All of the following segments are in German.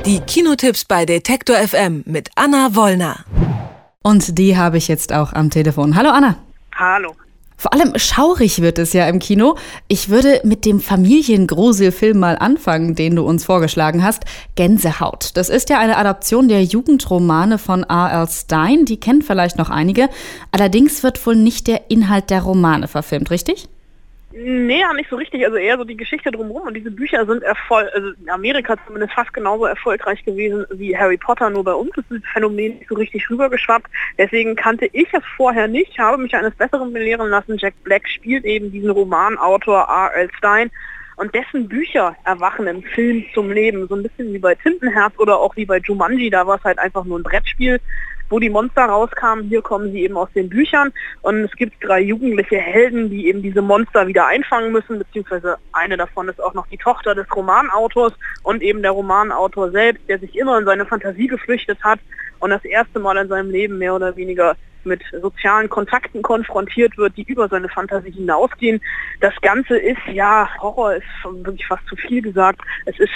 Die Kinotipps bei Detektor FM mit Anna Wollner. Und die habe ich jetzt auch am Telefon. Hallo Anna. Hallo. Vor allem schaurig wird es ja im Kino. Ich würde mit dem Familiengruselfilm mal anfangen, den du uns vorgeschlagen hast. Gänsehaut. Das ist ja eine Adaption der Jugendromane von R.L. Stine. Die kennen vielleicht noch einige. Allerdings wird wohl nicht der Inhalt der Romane verfilmt, richtig? Nee, ja, nicht so richtig. Also eher so die Geschichte drumherum. Und diese Bücher sind also in Amerika zumindest fast genauso erfolgreich gewesen wie Harry Potter. Nur bei uns ist das Phänomen nicht so richtig rübergeschwappt. Deswegen kannte ich es vorher nicht, habe mich eines Besseren belehren lassen. Jack Black spielt eben diesen Romanautor R.L. Stine. Und dessen Bücher erwachen im Film zum Leben. So ein bisschen wie bei Tintenherz oder auch wie bei Jumanji. Da war es halt einfach nur ein Brettspiel, wo die Monster rauskamen. Hier kommen sie eben aus den Büchern. Und es gibt 3 jugendliche Helden, die eben diese Monster wieder einfangen müssen. Beziehungsweise eine davon ist auch noch die Tochter des Romanautors und eben der Romanautor selbst, der sich immer in seine Fantasie geflüchtet hat und das erste Mal in seinem Leben mehr oder weniger mit sozialen Kontakten konfrontiert wird, die über seine Fantasie hinausgehen. Das Ganze ist, ja, Horror ist wirklich fast zu viel gesagt, es ist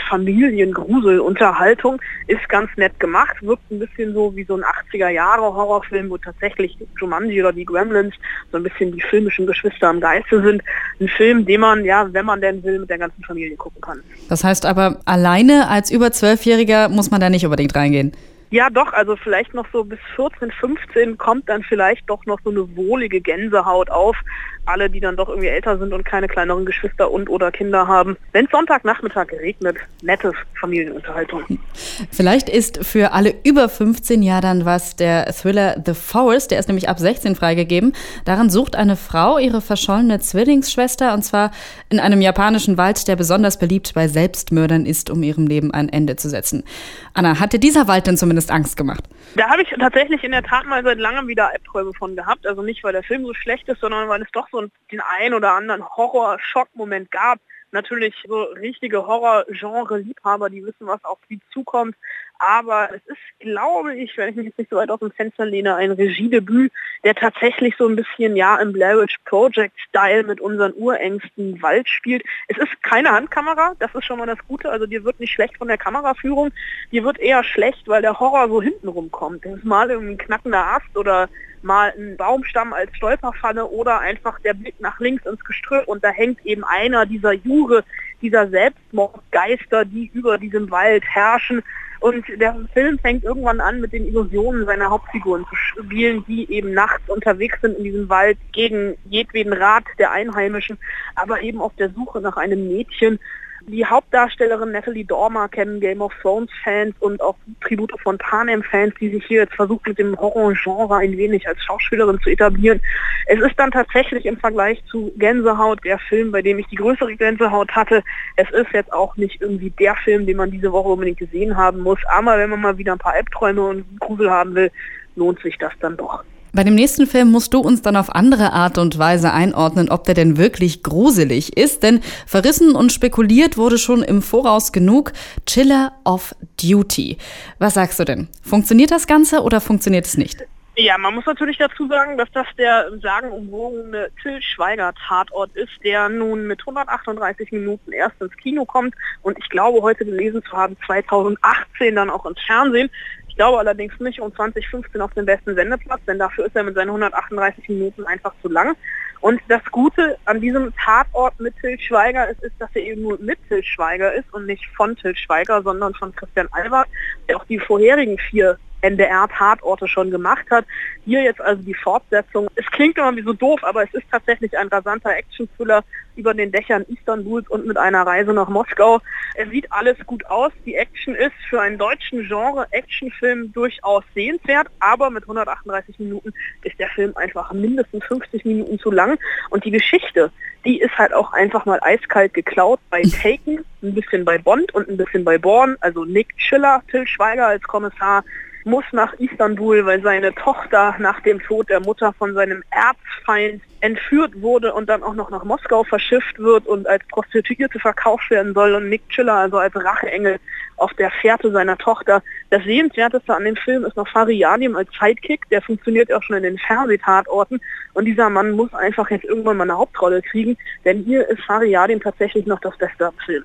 Familiengruselunterhaltung, ist ganz nett gemacht, wirkt ein bisschen so wie so ein 80er-Jahre-Horrorfilm, wo tatsächlich Jumanji oder die Gremlins so ein bisschen die filmischen Geschwister im Geiste sind. Ein Film, den man, ja, wenn man denn will, mit der ganzen Familie gucken kann. Das heißt aber, alleine als über 12-Jähriger muss man da nicht unbedingt reingehen. Ja doch, also vielleicht noch so bis 14, 15 kommt dann vielleicht doch noch so eine wohlige Gänsehaut auf. Alle, die dann doch irgendwie älter sind und keine kleineren Geschwister und oder Kinder haben. Wenn es Sonntagnachmittag regnet, nette Familienunterhaltung. Vielleicht ist für alle über 15 ja dann was der Thriller The Forest, der ist nämlich ab 16 freigegeben. Darin sucht eine Frau ihre verschollene Zwillingsschwester und zwar in einem japanischen Wald, der besonders beliebt bei Selbstmördern ist, um ihrem Leben ein Ende zu setzen. Anna, hat dir dieser Wald denn zumindest Angst gemacht? Da habe ich tatsächlich in der Tat mal seit langem wieder Albträume von gehabt. Also nicht, weil der Film so schlecht ist, sondern weil es doch so den ein oder anderen Horror-Schock-Moment gab. Natürlich so richtige Horror-Genre-Liebhaber, die wissen, was auf sie zukommt. Aber es ist, glaube ich, wenn ich mich jetzt nicht so weit aus dem Fenster lehne, ein Regiedebüt, der tatsächlich so ein bisschen, ja, im Blair Witch Project-Style mit unseren urängsten Wald spielt. Es ist keine Handkamera, das ist schon mal das Gute. Also dir wird nicht schlecht von der Kameraführung, dir wird eher schlecht, weil der Horror so hintenrum kommt. Das ist mal irgendwie ein knackender Ast oder mal ein Baumstamm als Stolperfalle oder einfach der Blick nach links ins Gestrüpp und da hängt eben einer dieser Jure, dieser Selbstmordgeister, die über diesem Wald herrschen. Und der Film fängt irgendwann an, mit den Illusionen seiner Hauptfiguren zu spielen, die eben nachts unterwegs sind in diesem Wald gegen jedweden Rat der Einheimischen, aber eben auf der Suche nach einem Mädchen. Die Hauptdarstellerin Natalie Dormer kennen Game of Thrones-Fans und auch Tribute von Panem-Fans, die sich hier jetzt versucht, mit dem Horror-Genre ein wenig als Schauspielerin zu etablieren. Es ist dann tatsächlich im Vergleich zu Gänsehaut der Film, bei dem ich die größere Gänsehaut hatte. Es ist jetzt auch nicht irgendwie der Film, den man diese Woche unbedingt gesehen haben muss. Aber wenn man mal wieder ein paar Albträume und Grusel haben will, lohnt sich das dann doch. Bei dem nächsten Film musst du uns dann auf andere Art und Weise einordnen, ob der denn wirklich gruselig ist. Denn verrissen und spekuliert wurde schon im Voraus genug. Chiller of Duty. Was sagst du denn? Funktioniert das Ganze oder funktioniert es nicht? Ja, man muss natürlich dazu sagen, dass das der sagenumwogene Til Schweiger-Tatort ist, der nun mit 138 Minuten erst ins Kino kommt und ich glaube, heute gelesen zu haben, 2018 dann auch ins Fernsehen. Ich glaube allerdings nicht um 2015 auf den besten Sendeplatz, denn dafür ist er mit seinen 138 Minuten einfach zu lang. Und das Gute an diesem Tatort mit Til Schweiger ist, dass er eben nur mit Til Schweiger ist und nicht von Til Schweiger, sondern von Christian Albert, der auch die vorherigen 4 NDR-Tatorte schon gemacht hat. Hier jetzt also die Fortsetzung. Es klingt immer wie so doof, aber es ist tatsächlich ein rasanter Action-Thriller über den Dächern Istanbuls und mit einer Reise nach Moskau. Es sieht alles gut aus. Die Action ist für einen deutschen Genre-Actionfilm durchaus sehenswert, aber mit 138 Minuten ist der Film einfach mindestens 50 Minuten zu lang. Und die Geschichte, die ist halt auch einfach mal eiskalt geklaut bei Taken, ein bisschen bei Bond und ein bisschen bei Bourne. Also Nick Chiller, Til Schweiger als Kommissar, muss nach Istanbul, weil seine Tochter nach dem Tod der Mutter von seinem Erzfeind entführt wurde und dann auch noch nach Moskau verschifft wird und als Prostituierte verkauft werden soll und Nick Chiller also als Racheengel auf der Fährte seiner Tochter. Das Sehenswerteste an dem Film ist noch Fari Yadim als Sidekick, der funktioniert auch schon in den Fernsehtatorten und dieser Mann muss einfach jetzt irgendwann mal eine Hauptrolle kriegen, denn hier ist Fari Yadim tatsächlich noch das Beste am Film.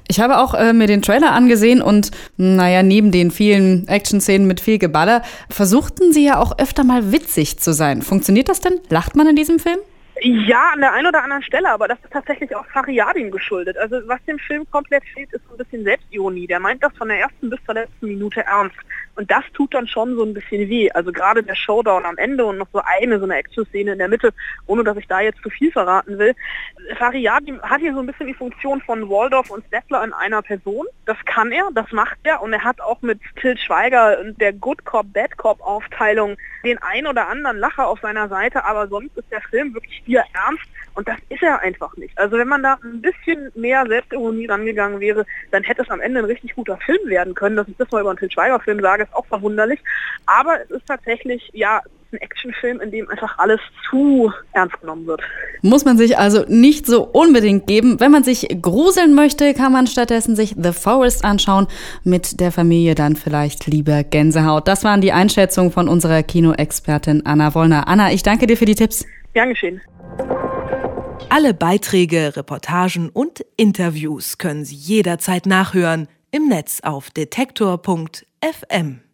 Ich habe auch mir den Trailer angesehen und neben den vielen Action-Szenen mit viel Geballer versuchten sie ja auch öfter mal witzig zu sein. Funktioniert das denn? Lacht man in diesem Film? Ja, an der einen oder anderen Stelle, aber das ist tatsächlich auch Fariadin geschuldet. Also was dem Film komplett fehlt, ist so ein bisschen Selbstironie. Der meint das von der ersten bis zur letzten Minute ernst. Und das tut dann schon so ein bisschen weh. Also gerade der Showdown am Ende und noch so eine Action-Szene in der Mitte, ohne dass ich da jetzt zu viel verraten will. Fariadin hat hier so ein bisschen die Funktion von Waldorf und Stettler in einer Person. Das kann er, das macht er. Und er hat auch mit Til Schweiger und der Good Cop, Bad Cop Aufteilung den ein oder anderen Lacher auf seiner Seite. Aber sonst ist der Film wirklich hier ernst. Und das ist er einfach nicht. Also wenn man da ein bisschen mehr Selbstironie rangegangen wäre, dann hätte es am Ende ein richtig guter Film werden können. Dass ich das mal über einen Til Schweiger-Film sage, ist auch verwunderlich. Aber es ist tatsächlich, ein Actionfilm, in dem einfach alles zu ernst genommen wird. Muss man sich also nicht so unbedingt geben. Wenn man sich gruseln möchte, kann man stattdessen sich The Forest anschauen. Mit der Familie dann vielleicht lieber Gänsehaut. Das waren die Einschätzungen von unserer Kinoexpertin Anna Wollner. Anna, ich danke dir für die Tipps. Gern geschehen. Alle Beiträge, Reportagen und Interviews können Sie jederzeit nachhören im Netz auf detektor.fm.